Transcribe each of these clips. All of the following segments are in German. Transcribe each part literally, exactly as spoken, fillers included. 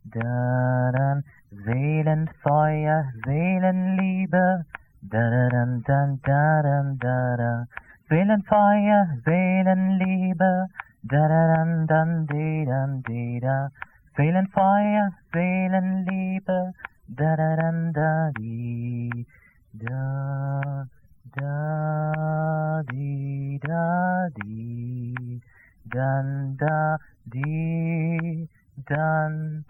da dann, Seelenfeuer, Seelenliebe, da da dann, dann, da dann, da da, Seelenfeuer, Seelenliebe, da da dann, dann, di dann, di da, Seelenfeuer, Seelenliebe, da da dann, da di, da, da, di, da, di, dann, da, di, dann,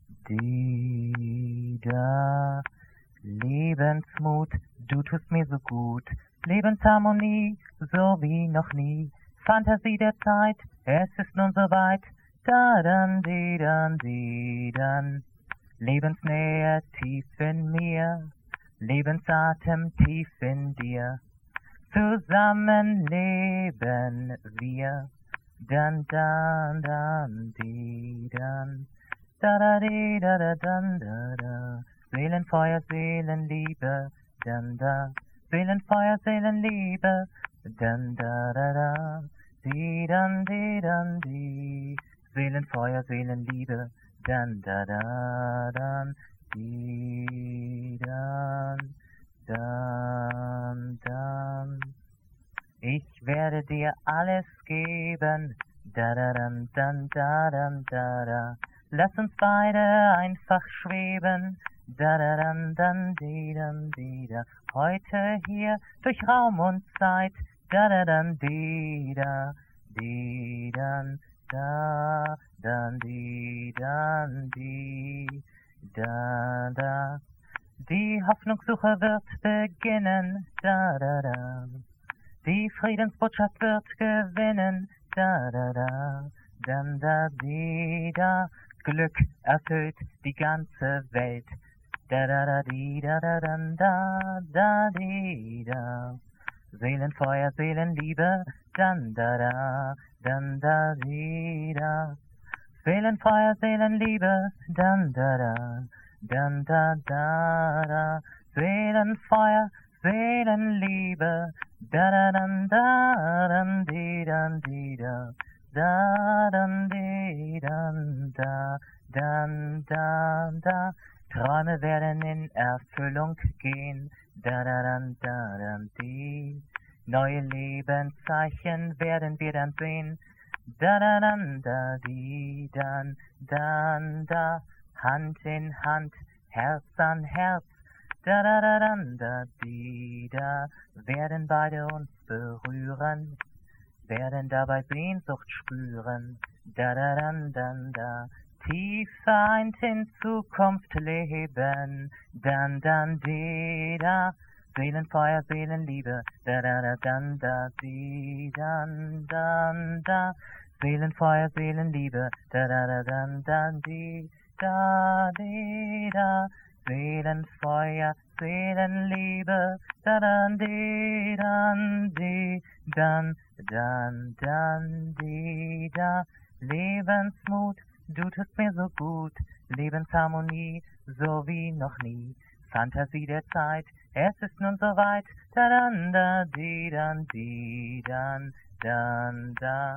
di, da. Lebensmut, du tust mir so gut, Lebensharmonie, so wie noch nie, Fantasie der Zeit, es ist nun soweit, da dann, di dann, di dann, Lebensnähe tief in mir, Lebensatem tief in dir, zusammen leben wir, dann, dann, dann, di dann, da da di da da dann, da da, Seelenfeuer, Seelenliebe, dann da, Seelenfeuer, Seelenliebe, dann da da da, di dann, di dann, di, Seelenfeuer, Seelenliebe, dann da da dann, di dann, dann, dann. Ich werde dir alles geben, da da dann, dann, da dann, da da. Lass uns beide einfach schweben, da da dann, dann, di dann, di da. Heute hier durch Raum und Zeit, da da dann, di da, di dann, da, dann, di dann, di, da, da. Die Hoffnungssuche wird beginnen, da da da. Die Friedensbotschaft wird gewinnen, da da da, dann da, di da. Glück erfüllt die ganze Welt, da da da di da da dann da da di da. Seelenfeuer, Seelenliebe, dann da da, dann da di da. Seelenfeuer, Seelenliebe, dann da da, dann da da da. Seelenfeuer, Seelenliebe, da da dann da dann di dann di da. Da, dann, di, dann, da, dann, da, da. Träume werden in Erfüllung gehen, da, da, dann, da, dann, di. Neue Lebenszeichen werden wir dann sehen, da, da, dann, da, di, dann, dann, da. Hand in Hand, Herz an Herz, da, da, da, dann, da, di, da. Werden beide uns berühren, werden dabei Sehnsucht spüren, da da dann dann da, tief vereint in Zukunft leben, dann dann di da, Seelenfeuer, Seelenliebe, da da da dann da, di dann dann da, Seelenfeuer, Seelenliebe, da da da dann dann di da di da, Seelenfeuer, Seelenliebe, da dann di dann di dann, dann, dann, di da. Lebensmut, du tust mir so gut, Lebensharmonie, so wie noch nie, Fantasie der Zeit, es ist nun soweit, da dann, da, di dann, di dann, dann, da.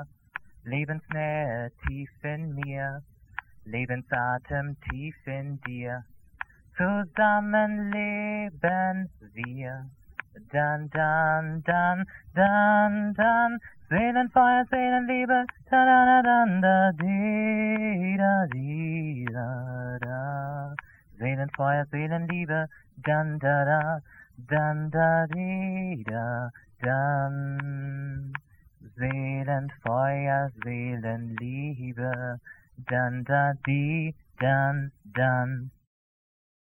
Lebensnähe tief in mir, Lebensatem tief in dir, zusammen leben wir. Dann, dann, dann, dann, dann, Seelenfeuer, Seelenliebe, da, da, da, dann, da, di, da, di, da, da. Seelenfeuer, Seelenliebe, dann, da, da, dann, da, di, da, dann. Seelenfeuer, Seelenliebe, dann, da, di, dann, dann.